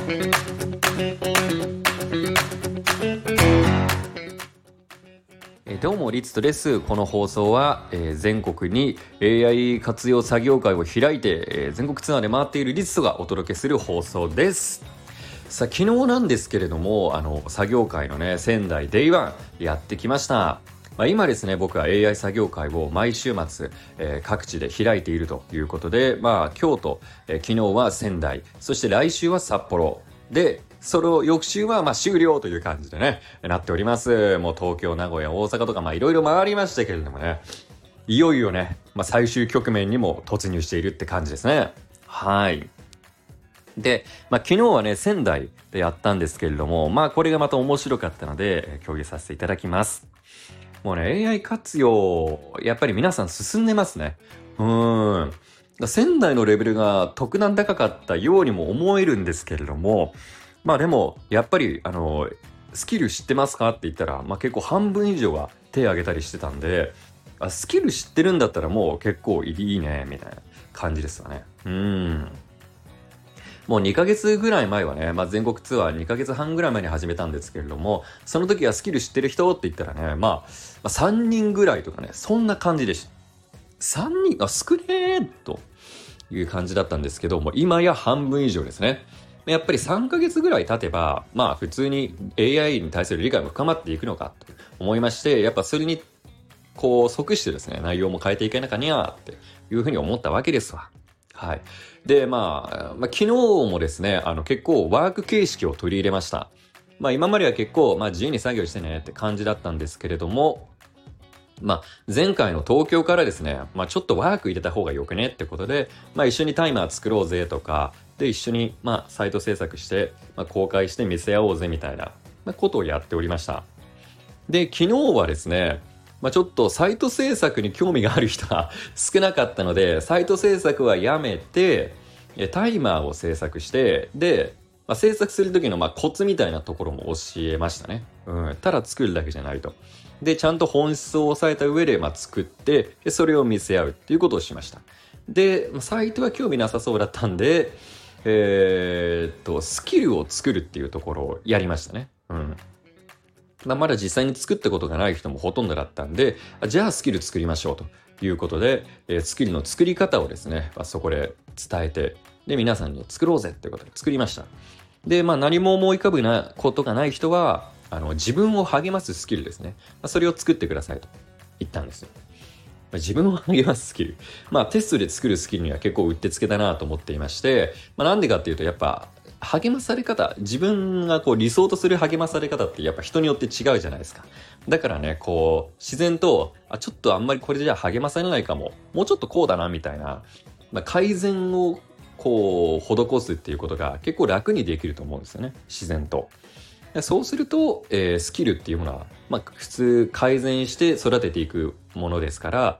どうもリツトです。この放送は、全国に AI 活用作業会を開いて、全国ツアーで回っているリツトがお届けする放送です。さあ、昨日なんですけれども作業会のね仙台デイワンやってきました。今ですね、僕は AI 作業会を毎週末、各地で開いているということで、京都、昨日は仙台、そして来週は札幌で、それを翌週は終了という感じでねなっております。もう東京、名古屋、大阪とかいろいろ回りましたけれどもね、いよいよね、最終局面にも突入しているって感じですね。はい。で、昨日はね仙台でやったんですけれども、これがまた面白かったので共有させていただきます。もうね AI 活用やっぱり皆さん進んでますね。仙台のレベルが特段高かったようにも思えるんですけれども、でもやっぱりスキル知ってますかって言ったら、結構半分以上は手挙げたりしてたんで、スキル知ってるんだったらもう結構いいねみたいな感じですわね。もう2ヶ月ぐらい前はね、全国ツアー2ヶ月半ぐらい前に始めたんですけれども、その時はスキル知ってる人って言ったらね、3人ぐらいとかね、そんな感じでした。3人、少ねーという感じだったんですけども、今や半分以上ですね。やっぱり3ヶ月ぐらい経てば、普通に AI に対する理解も深まっていくのかと思いまして、やっぱそれにこう即してですね、内容も変えていかなきゃにゃーっていうふうに思ったわけですわ。はい。で、昨日もですね、結構ワーク形式を取り入れました。今までは結構、自由に作業してねって感じだったんですけれども、前回の東京からですね、ちょっとワーク入れた方がよくねってことで、一緒にタイマー作ろうぜとか、で、一緒に、サイト制作して、公開して見せ合おうぜみたいな、ことをやっておりました。で、昨日はですね、ちょっとサイト制作に興味がある人が少なかったので、サイト制作はやめて、タイマーを制作して、で、制作する時のコツみたいなところも教えましたね。ただ作るだけじゃないと。で、ちゃんと本質を抑えた上で作って、それを見せ合うっていうことをしました。で、サイトは興味なさそうだったんで、スキルを作るっていうところをやりましたね。まだ実際に作ったことがない人もほとんどだったんで、じゃあスキル作りましょうということで、スキルの作り方をですね、そこで伝えて、で、皆さんに作ろうぜっていうことで作りました。で、何も思い浮かぶことがない人は、自分を励ますスキルですね。それを作ってくださいと言ったんですよ。自分を励ますスキル。テストで作るスキルには結構うってつけだなと思っていまして、なんでかっていうと、やっぱ、励まされ方、自分が理想とする励まされ方ってやっぱ人によって違うじゃないですか。だからね、自然と、ちょっとあんまりこれじゃ励まされないかも。もうちょっとこうだな、みたいな。改善を施すっていうことが結構楽にできると思うんですよね。自然と。そうすると、スキルっていうものは、普通改善して育てていくものですから、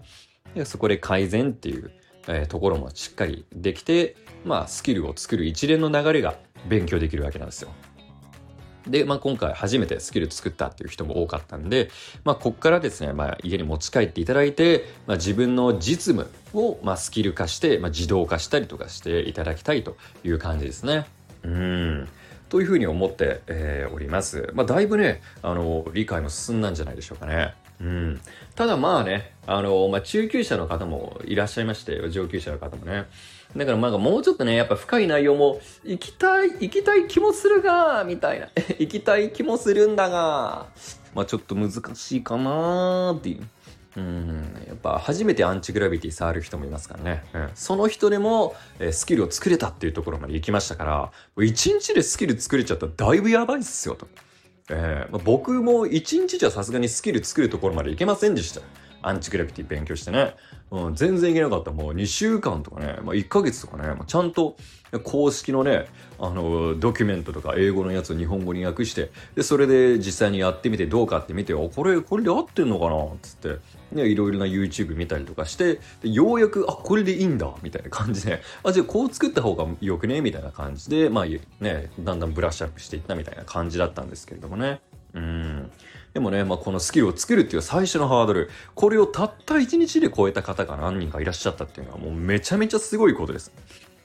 そこで改善っていう、ところもしっかりできて、スキルを作る一連の流れが勉強できるわけなんですよ。で、今回初めてスキル作ったっていう人も多かったんで、こっからですね、家に持ち帰っていただいて、自分の実務を、スキル化して、自動化したりとかしていただきたいという感じですね。というふうに思って、おります。だいぶね、理解も進んだんじゃないでしょうかね。ただ中級者の方もいらっしゃいまして、上級者の方もね。だからもうちょっとね、やっぱ深い内容も行きたい気もするが、みたいな。行きたい気もするんだが、ちょっと難しいかなーっていう。やっぱ初めてアンチグラビティ触る人もいますからね。その人でも、スキルを作れたっていうところまで行きましたから、1日でスキル作れちゃったらだいぶやばいっすよと。僕も1日じゃさすがにスキル作るところまでいけませんでした。アンチグラビティ勉強してね。全然いけなかった。もう2週間とかね、1ヶ月とかね、ちゃんと公式のね、ドキュメントとか英語のやつを日本語に訳して、で、それで実際にやってみてどうかって見て、これで合ってんのかなつって、ね、いろいろな YouTube 見たりとかして、でようやく、これでいいんだみたいな感じで、じゃあこう作った方がよくねみたいな感じで、ね、だんだんブラッシュアップしていったみたいな感じだったんですけれどもね。でもね、このスキルを作るっていう最初のハードル、これをたった1日で超えた方が何人かいらっしゃったっていうのはもうめちゃめちゃすごいことです。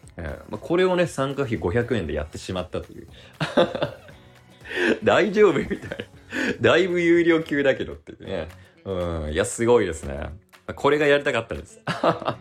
これをね、参加費500円でやってしまったという。大丈夫みたいな。だいぶ有料級だけどっていうね。いや、すごいですね。これがやりたかったです。はい。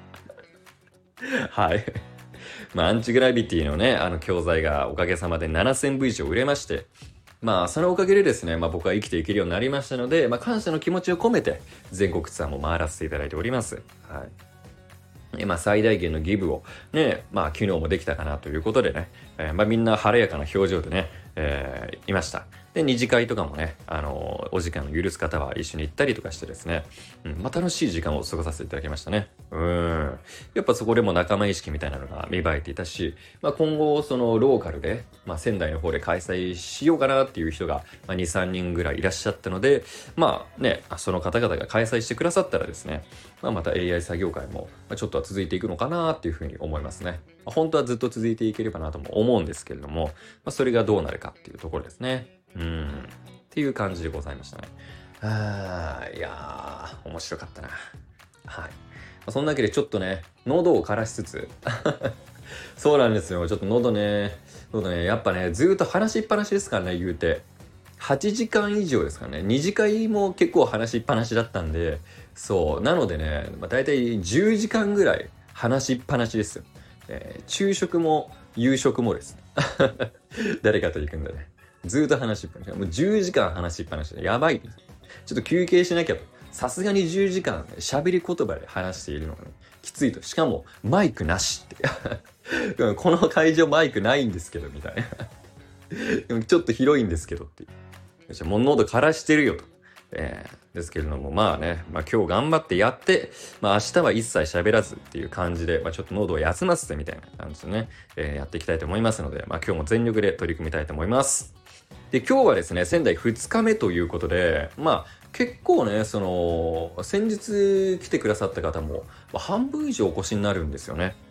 アンチグラビティのね、教材がおかげさまで7000部以上売れまして、そのおかげでですね、僕は生きていけるようになりましたので、感謝の気持ちを込めて、全国ツアーも回らせていただいております。はい。最大限のギブをね、昨日もできたかなということでね、みんな晴れやかな表情でね、いました。で、二次会とかもね、お時間の許す方は一緒に行ったりとかしてですね、楽しい時間を過ごさせていただきましたね。やっぱそこでも仲間意識みたいなのが芽生えていたし、今後そのローカルで、仙台の方で開催しようかなっていう人が、2、3人ぐらいいらっしゃったので、その方々が開催してくださったらですね、また AI 作業会もちょっとは続いていくのかなっていうふうに思いますね。本当はずっと続いていければなとも思うんですけれども、それがどうなるかっていうところですね。っていう感じでございましたね。いやー、面白かったな。はい。そんなわけでちょっとね、喉を枯らしつつ、そうなんですよ。ちょっと喉ね、やっぱね、ずっと話しっぱなしですからね、言うて。8時間以上ですからね。2次会も結構話しっぱなしだったんで、そう。なのでね、だいたい10時間ぐらい話しっぱなしですよ。昼食も夕食もです。誰かと行くんだね。ずっと話しっぱなし。もう10時間話しっぱなしで、やばい。ちょっと休憩しなきゃと。さすがに10時間喋り言葉で話しているのが、ね、きついと。しかもマイクなしって。この会場マイクないんですけど、みたいな。でもちょっと広いんですけどっていう。もう喉枯らしてるよと。ですけれども、今日頑張ってやって、明日は一切喋らずっていう感じで、ちょっと喉を休ませてみたいな感じでね、やっていきたいと思いますので、今日も全力で取り組みたいと思います。で、今日はですね、仙台2日目ということで、結構ね、先日来てくださった方も、半分以上お越しになるんですよね。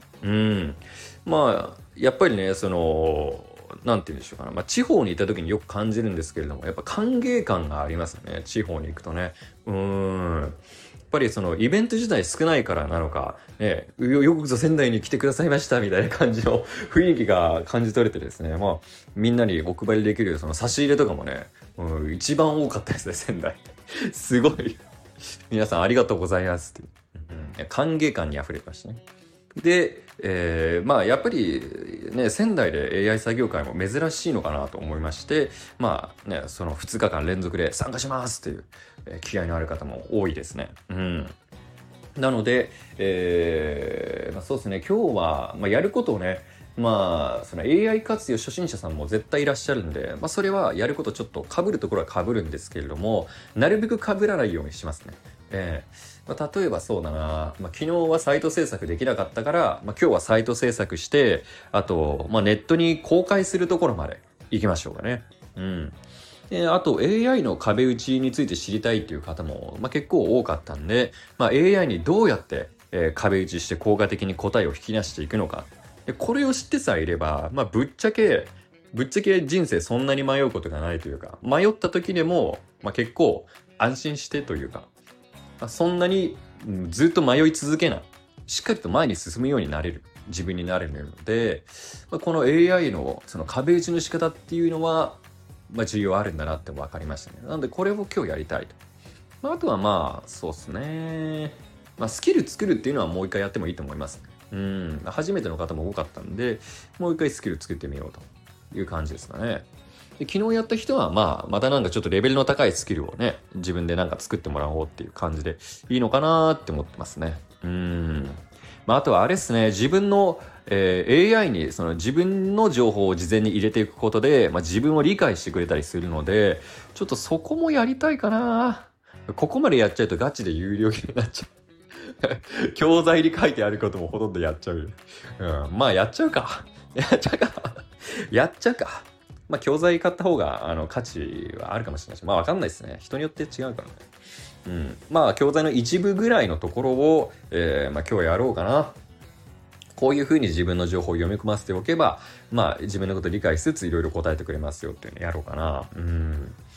やっぱりね、なんて言うんでしょうかな。地方にいた時によく感じるんですけれども、やっぱ歓迎感がありますよね。地方に行くとね。やっぱりイベント自体少ないからなのか、ね、よくぞ仙台に来てくださいましたみたいな感じの雰囲気が感じ取れてですね、みんなにお配りできる差し入れとかもね、一番多かったですね、仙台。すごい。皆さんありがとうございますっていう、歓迎感に溢れてましたね。で、やっぱりね、仙台で AI 作業会も珍しいのかなと思いまして、その2日間連続で参加しますっていう、気合のある方も多いですね。なので、そうですね、今日は、やることをね、その AI 活用初心者さんも絶対いらっしゃるんで、それはやることちょっと被るところは被るんですけれども、なるべく被らないようにしますね。例えばそうだな、昨日はサイト制作できなかったから、今日はサイト制作して、あと、ネットに公開するところまで行きましょうかね。あと AI の壁打ちについて知りたいっていう方も、結構多かったんで、AI にどうやって、壁打ちして効果的に答えを引き出していくのか。でこれを知ってさえいれば、ぶっちゃけ人生そんなに迷うことがないというか、迷った時でも、結構安心してというか、そんなにずっと迷い続けない。しっかりと前に進むようになれる。自分になれるので、この AI のその壁打ちの仕方っていうのは、重要あるんだなって分かりましたね。なのでこれを今日やりたいと。あとはそうですね。スキル作るっていうのはもう一回やってもいいと思います。初めての方も多かったんで、もう一回スキル作ってみようという感じですかね。で昨日やった人はまたなんかちょっとレベルの高いスキルをね、自分でなんか作ってもらおうっていう感じでいいのかなって思ってますね。あとはあれですね、自分の、AI にその自分の情報を事前に入れていくことで、自分を理解してくれたりするので、ちょっとそこもやりたいかな。ここまでやっちゃうとガチで有料になっちゃう。教材に書いてあることもほとんどやっちゃう。やっちゃうか。やっちゃうか。教材買った方が価値はあるかもしれないし、わかんないですね。人によって違うからね。教材の一部ぐらいのところを、今日やろうかな。こういうふうに自分の情報を読み込ませておけば、自分のことを理解しつついろいろ答えてくれますよっていうのをやろうかな。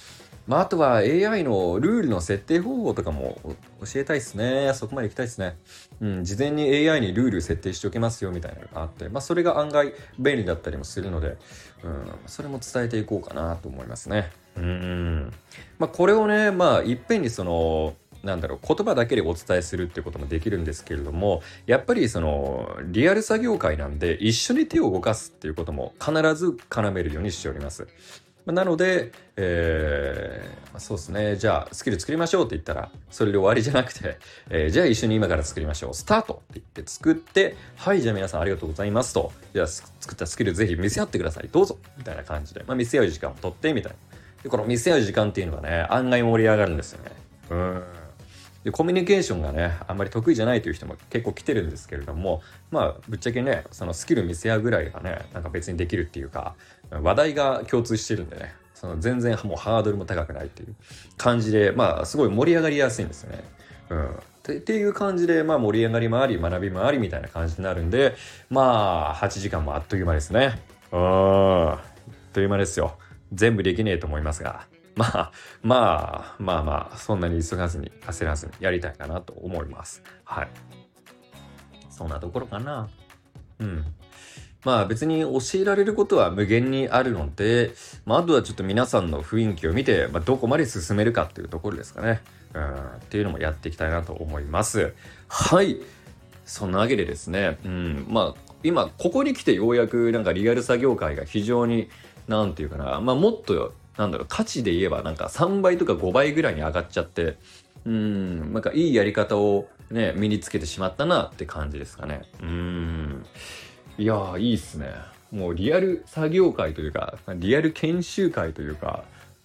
あとは AI のルールの設定方法とかも教えたいですね。そこまで行きたいですね。事前に AI にルール設定しておきますよみたいなのがあって、それが案外便利だったりもするので、それも伝えていこうかなと思いますね。これをね、いっぺんに言葉だけでお伝えするっていうこともできるんですけれども、やっぱりリアル作業会なんで一緒に手を動かすっていうことも必ず絡めるようにしております。なので、そうですね。じゃあ、スキル作りましょうって言ったら、それで終わりじゃなくて、じゃあ一緒に今から作りましょう。スタートって言って作って、はい、じゃあ皆さんありがとうございますと。じゃあ作ったスキルぜひ見せ合ってください。どうぞみたいな感じで。見せ合う時間を取って、みたいな。で、この見せ合う時間っていうのがね、案外盛り上がるんですよね。でコミュニケーションがねあんまり得意じゃないという人も結構来てるんですけれども、ぶっちゃけねそのスキル見せ合うぐらいがね別にできるっていうか、話題が共通してるんでね、全然もうハードルも高くないっていう感じで、すごい盛り上がりやすいんですよね。っていう感じで盛り上がりもあり学びもありみたいな感じになるんで、8時間もあっという間ですね。あっという間ですよ。全部できねえと思いますが、そんなに急がずに焦らずにやりたいかなと思います。はい。そんなところかな。別に教えられることは無限にあるので、あとはちょっと皆さんの雰囲気を見て、どこまで進めるかっていうところですかね。っていうのもやっていきたいなと思います。はい。そんなわけでですね、今ここに来てようやくリアル作業会が非常にもっと価値で言えば3倍とか5倍ぐらいに上がっちゃって、いいやり方をね身につけてしまったなって感じですかね。いやーいいっすね。もうリアル作業会というかリアル研修会というか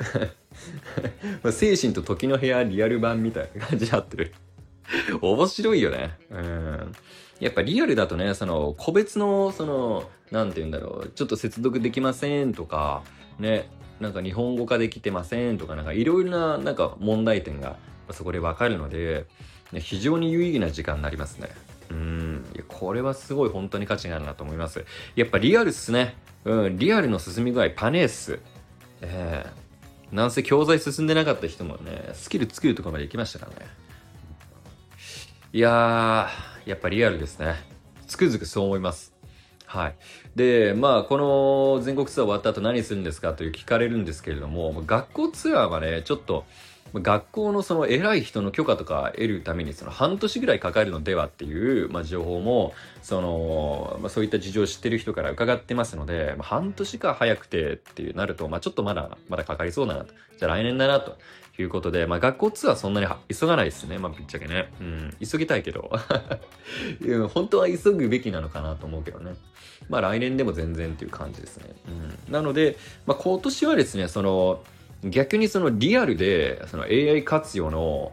精神と時の部屋リアル版みたいな感じになってる面白いよね。やっぱリアルだとね個別のちょっと接続できませんとかね、日本語化できてませんとかいろいろな問題点がそこでわかるので、非常に有意義な時間になりますね。いやこれはすごい本当に価値があるなと思います。やっぱリアルっすね。リアルの進み具合パネーっす。なんせ教材進んでなかった人もねスキル作るところまで行きましたからね。いやーやっぱリアルですね。つくづくそう思います。はい。で、この全国ツアー終わった後何するんですかという聞かれるんですけれども、学校ツアーはね、ちょっと、学校の偉い人の許可とか得るために半年ぐらいかかるのではっていう、情報もそういった事情を知ってる人から伺ってますので、半年か早くてっていうなると、ちょっとまだかかりそうだなと。じゃあ来年だなということで、学校ツアーそんなに急がないですね。ぶっちゃけね。急ぎたいけど本当は急ぐべきなのかなと思うけどね。来年でも全然っていう感じですね。なので、今年はですね、逆にリアルでAI 活用の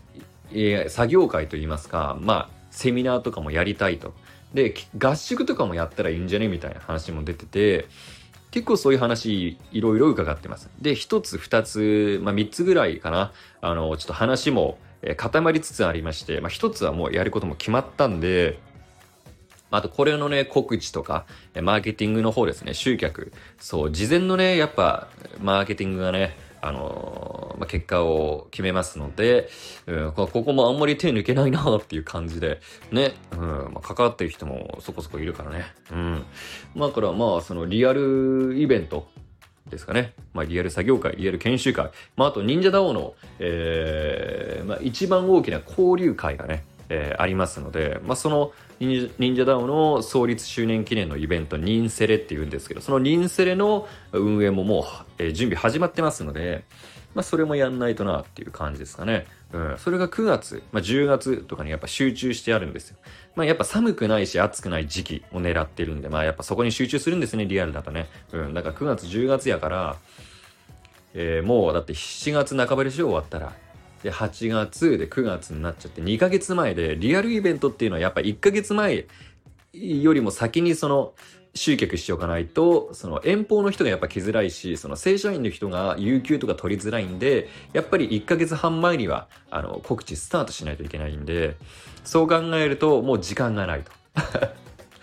AI 作業会といいますか、セミナーとかもやりたいと。で、合宿とかもやったらいいんじゃねみたいな話も出てて、結構そういう話いろいろ伺ってます。で、1つ、2つ、3つぐらいかな。ちょっと話も固まりつつありまして、1つはもうやることも決まったんで、あとこれのね告知とかマーケティングの方ですね、集客、そう事前のねやっぱマーケティングがね結果を決めますので、ここもあんまり手抜けないなっていう感じでね、関わってる人もそこそこいるからね。これはリアルイベントですかね。リアル作業会、リアル研修会、あと忍者ダオの、一番大きな交流会がね、ありますので、その忍者ダオの創立周年記念のイベント、ニンセレっていうんですけど、そのニンセレの運営ももう、準備始まってますので、それもやんないとなっていう感じですかね。それが9月、10月とかにやっぱ集中してあるんですよ。やっぱ寒くないし暑くない時期を狙ってるんで、やっぱそこに集中するんですね、リアルだとね。だから9月、10月やから、もうだって7月半ばでしょ、終わったら。で、8月で9月になっちゃって2ヶ月前で、リアルイベントっていうのはやっぱ1ヶ月前よりも先に集客しておかないと、遠方の人がやっぱ来づらいし、正社員の人が有給とか取りづらいんで、やっぱり1ヶ月半前には告知スタートしないといけないんで、そう考えるともう時間がないと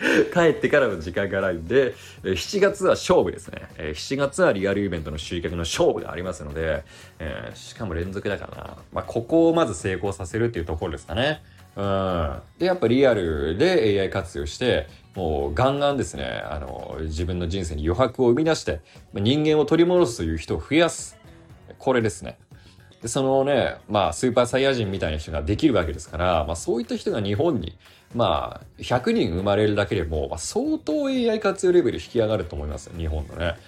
帰ってからの時間がないんで、7月は勝負ですね。7月はリアルイベントの集客の勝負がありますので、しかも連続だからな。まあ、ここをまず成功させるっていうところですかね。うん。で、やっぱリアルで AI 活用して、もうガンガンですね、自分の人生に余白を生み出して、人間を取り戻すという人を増やす。これですね。で、そのね、まあ、スーパーサイヤ人みたいな人ができるわけですから、まあ、そういった人が日本に、まあ、100人生まれるだけでも、まあ、相当 AI 活用レベル引き上がると思いますよ、日本のね。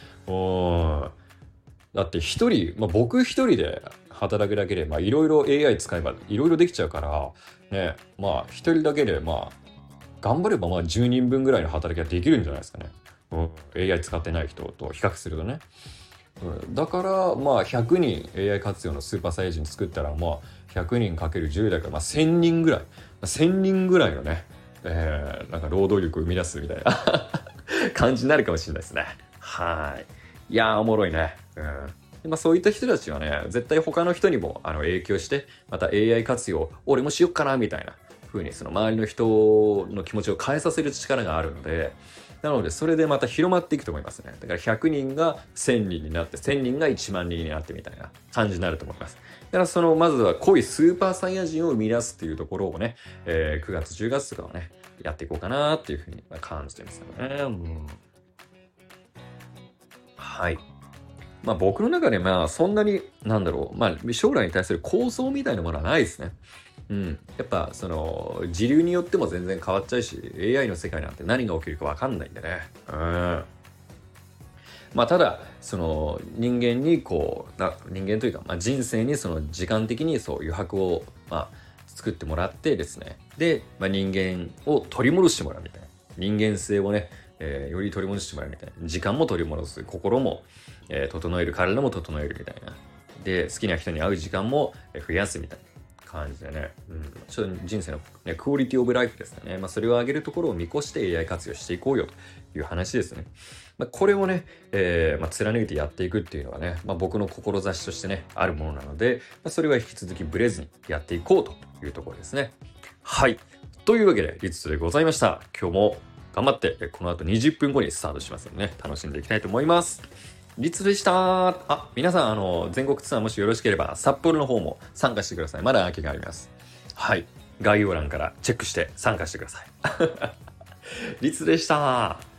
だって一人、まあ、僕一人で働くだけで、まあ、いろいろ AI 使えばいろいろできちゃうから、ね、まあ、一人だけで、まあ、頑張ればまあ10人分ぐらいの働きができるんじゃないですかね。AI 使ってない人と比較するとね。だからまあ100人 AI 活用のスーパーサイヤ人作ったらまあ100人かける10だからまあ1000人ぐらい、1000人ぐらいのね、なんか労働力を生み出すみたいな感じになるかもしれないですね。はい。いやーおもろいね。でまあ、そういった人たちはね、絶対他の人にも影響して、また AI 活用、俺もしよっかなみたいな風にその周りの人の気持ちを変えさせる力があるので、なのでそれでまた広まっていくと思いますね。だから100人が1000人になって、1000人が1万人になってみたいな感じになると思います。だからそのまずは濃いスーパーサイヤ人を生み出すっていうところをね、9月10月とかはね、やっていこうかなっていう風に感じてますよね。はい。まあ僕の中でまあそんなになんだろう、まあ将来に対する構想みたいなものはないですね。やっぱその時流によっても全然変わっちゃうし AI の世界なんて何が起きるか分かんないんでね。まあただその人間に人間というか、まあ、人生にその時間的にそう余白をまあ作ってもらってですね。で、まあ、人間を取り戻してもらうみたいな。人間性をね、より取り戻してもらうみたいな。時間も取り戻す。心も、整える。体も整えるみたいな。で、好きな人に会う時間も増やすみたいな感じでね。ちょっと人生の、ね、クオリティオブライフですかね。まあ、それを上げるところを見越して AI 活用していこうよという話ですね。まあ、これをね、まあ、貫いてやっていくっていうのはね、まあ、僕の志としてね、あるものなので、まあ、それは引き続きブレずにやっていこうというところですね。はい。というわけで、リツでございました。今日も頑張って、この後20分後にスタートしますのでね、楽しんでいきたいと思います。リツでした。皆さん、全国ツアーもしよろしければ、札幌の方も参加してください。まだ空きがあります。はい。概要欄からチェックして参加してください。リツでした。